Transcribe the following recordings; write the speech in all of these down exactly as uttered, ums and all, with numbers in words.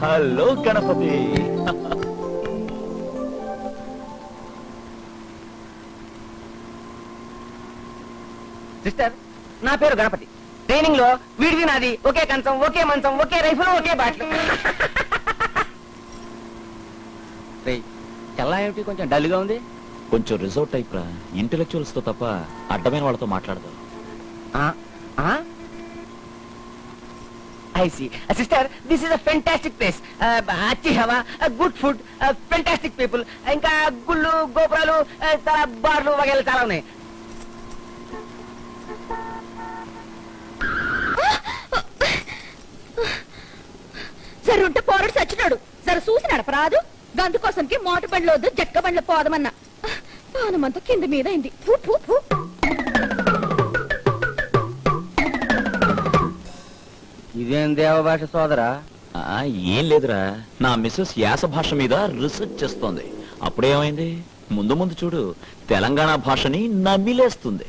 Hello Ganapati. Sister, నా పేరు Ganapati. Training లో వీడిది నాది ఒకే కంచం, ఒకే మంచం, ఒకే రైఫిల్, ఒకే బాటిల్. చల్లా ఏమిటి కొంచెం డల్ గా ఉంది? కొంచెం రిజర్వ్ టైప్ రా. ఇంటెలెక్చువల్స్ తో తప్ప అడ్డమైన వాళ్ళతో మాట్లాడదు. I see. Uh, sister, this is a fantastic place. Uh, అచ్చి హవా, గుడ్ ఫుడ్, ఫెంటాస్టిక్ పీపుల్. ఇంకా గుళ్ళు, గోపురాలు, చాలా బార్లు వగైరా చాలా ఉన్నాయి. సరే ఉంటే పోరాడు చచ్చినాడు. సరే చూసి నడపరాదు. గందు కోసంకి మోట బండ్లు వద్దు, జట్క బండ్లు పోదమన్నా. పానమంతా కింద మీద అయింది. ఇదేం దేవ భాష సోదరా? ఏం లేదురా, నా మిస్సెస్ యాస భాష మీద రీసెర్చ్ చేస్తోంది. అప్పుడేమైంది, ముందు ముందు చూడు తెలంగాణ భాషని నమిలేస్తుంది.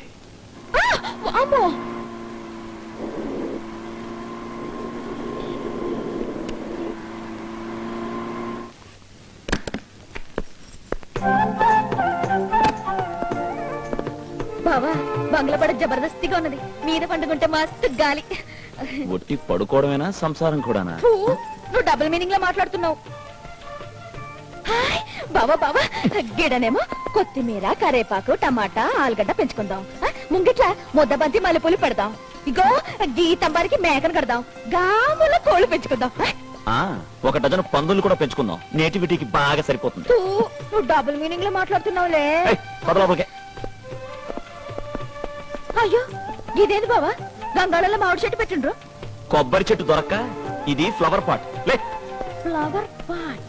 బావా, బంగ్లా పడ జబర్దస్తిగా ఉన్నది. మీద పండుకుంటే మస్తు గాలి. ఒట్టి పడుకోవడమేనా, సంసారం కూడానా? నువ్వు డబుల్ మీనింగ్ లో మాట్లాడుతున్నావు. బావా బావా, గిడనేమో కొత్తిమీర, కరేపాకు, టమాటా, ఆలుగడ్డ పెంచుకుందాం. ముంగిట్లా ముద్దబంతి మల్లెపూలు పెడదాం. ఇగో గీతంబారికి మేకను కడదాం. గాముల కోళ్ళు పెంచుకుందాం. ఒక డజన్ పందులు కూడా పెంచుకుందాం. నేటివిటీకి బాగా సరిపోతుంది. నువ్వు డబుల్ మీనింగ్ లో మాట్లాడుతున్నావులే. అయ్యో, ఇదేంది బావా, గంగాళంలో మామిడి చెట్టు పెట్టిండ్రు? కొబ్బరి చెట్టు దొరక్క ఇది ఫ్లవర్ పాట్. లే, ఫ్లవర్ పాట్.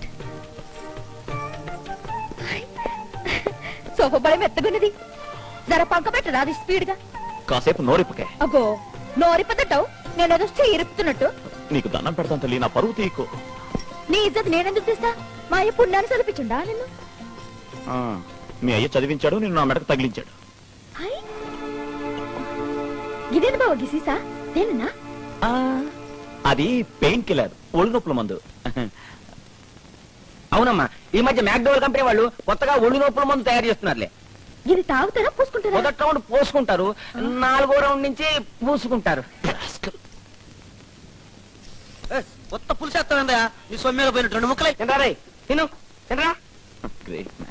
సోఫా బడి మెత్తగున్నది. జర పంక పెట్టరా అది స్పీడ్ గా. కాసేపు నోరిప్పకే. అగో, నోరిప్పదంటావు? నేనేదో ఇరుపుతున్నట్టు. నీకు దండం పెడతాను తల్లి, నా పరువు తీకు. నీ ఇజ్జత్ నేనెందుకు తీస్తా? మా అయ్య పుణ్యాన్ని చదివించుండా నిన్ను? మీ అయ్య చదివించాడు, నిన్ను నా మెడకు తగిలించాడు. ఇదేంటి బావ గిసీసా? నేనన్నా? అది పెయిన్ కిల్లర్, ఒళ్ళు నొప్పుల మందు. అవునమ్మా, ఈ మధ్య మ్యాక్డోవల్ కంపెనీ వాళ్ళు కొత్తగా ఒళ్ళు నొప్పుల మందు తయారు చేస్తున్నారులే. ఇది తాగుతారా పూసుకుంటారా? మొదటి రౌండ్ పోసుకుంటారు, నాలుగో రౌండ్ నుంచి పూసుకుంటారు. కొత్త పులిసేస్తానందా నీ సొమ్మెగా పోయిన రెండు ముక్కలే. తినరా రే, తిను తినరా. Great man.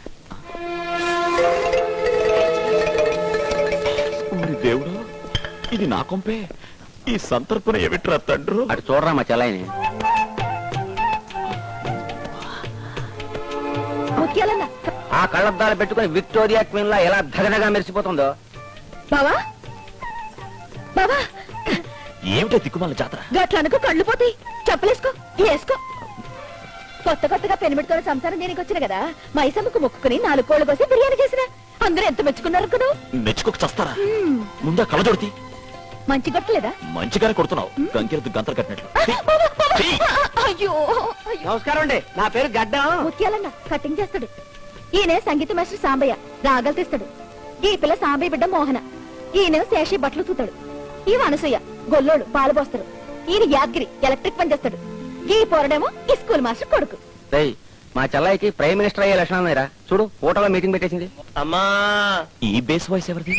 దేవుడు, ఇది నా కొంపే. ఈ సంతర్పణ ఏమిట్రా తండ్రు? అటు చూడరా మా చెల్లాయిని. ఆ కళ్ళద్దాలు పెట్టుకుని విక్టోరియా క్వీన్ లా ఎలా ధగధగా మెరిసిపోతుందో. బావా బావా, ఏమిటో దిక్కుమాల జాతర? గట్లనుకో కళ్ళు పోతాయి. చెప్పలేసుకో, వేసుకో. కొత్త కొత్తగా పెనిమిడితో సంసారం దేనికి వచ్చిన కదా, మైసమ్మకు మొక్కుకుని నాలుగు కోళ్ళు కోసి బిర్యానీ చేసిన. అందరూ ఎంత మెచ్చుకున్నారు కదా. మెచ్చుకోక చస్తారా? ముందా కళ్ళజోడితి. మంచి కొట్టలేదా? మంచిగానే కొడుతున్నావు, గంకెలతో గంతలు కట్టినట్లు. అయ్యో, నమస్కారం అండి, నా పేరు గడ్డం. ముత్యాలన్న కటింగ్ చేస్తాడు. ఈయన సంగీత మాస్టర్ సాంబయ్య, రాగలు తీస్తాడు. ఈ పిల్ల సాంబయ్య బిడ్డ మోహన. ఈయన శేషి బట్టలు తూతాడు. ఈ అనసూయ గొల్లోడు, పాలు పోస్తాడు. ఈయన యాద్గిరి ఎలక్ట్రిక్ పని చేస్తాడు. ఈ పోరడేమో ఈ స్కూల్ మాస్టర్ కొడుకు. మా చెల్లాయికి ప్రైమ్ మినిస్టర్ అయ్యే లక్షణం ఉన్నాయిరా. చూడు, ఫోటోలో మీటింగ్ పెట్టేసింది. అమ్మా, ఈ బేస్ వాయిస్ ఎవరిది?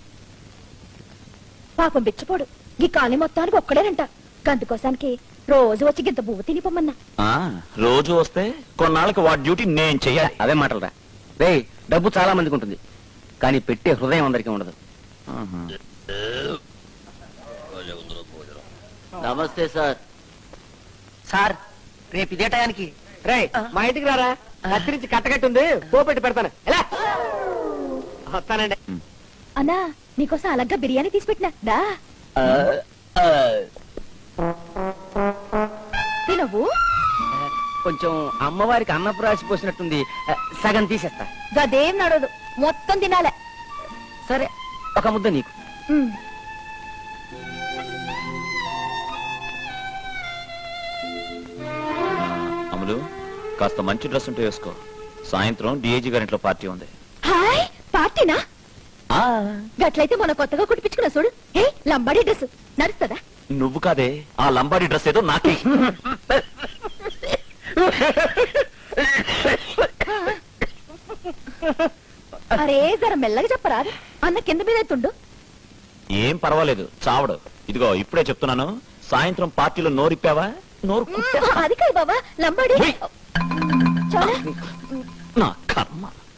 పాపం బిచ్చిపోడు, ఈ కాలనీ మొత్తానికి ఒక్కడేనంట. గందుకోసానికి రోజు వచ్చి గింత పువ్వు తినిపోమన్నా. రోజు వస్తే కొన్నాళ్ళకి వాడి డ్యూటీ నేను చెయ్యాలి. అదే మాటలరా. రే, డబ్బు చాలా మందికి ఉంటుంది, కానీ పెట్టే హృదయం అందరికీ ఉండదు. నమస్తే సార్. సార్, రేపు ఇదే టయానికి రే మా ఇంటికి రారా. కత్తిరించి కట్టగట్టుంది, పోపెట్టి పెడతాను. ఎలా వస్తానండి. అన్నా, నీకోసం అలాగా బిర్యానీ తీసి పెట్టినా దా. తినవు? కొంచెం అమ్మవారికి అన్నపు రాసి పోసినట్టుంది, సగం తీసేస్తా. గదేం నడవదు, మొత్తం తినాలే. సరే, ఒక ముద్ద నీకు. అమలు, కాస్త మంచి డ్రెస్ ఉంటే వేసుకో. సాయంత్రం డిఐజీ గారింట్లో పార్టీ ఉంది. హాయ్, పార్టీనా? గట్లయితే మన కొత్తగా కుట్టించుకున్నా చూడు. ఏ లంబాడీ డ్రెస్ నడుస్తుందా? నువ్వు కాదే, ఆ లంబాడీ డ్రెస్ ఏదో నాకే. అరే జర మెల్లగా చెప్పరా అన్న కింద మీద ఎత్తుండు. ఏం పర్వాలేదు చావడు. ఇదిగో ఇప్పుడే చెప్తున్నాను, సాయంత్రం పార్టీలో నోరిప్పావా నోరు కుట్టేస్తా. అది కాదు బాబా లంబాడి. ఉయ్. చాలా నా కర్మ.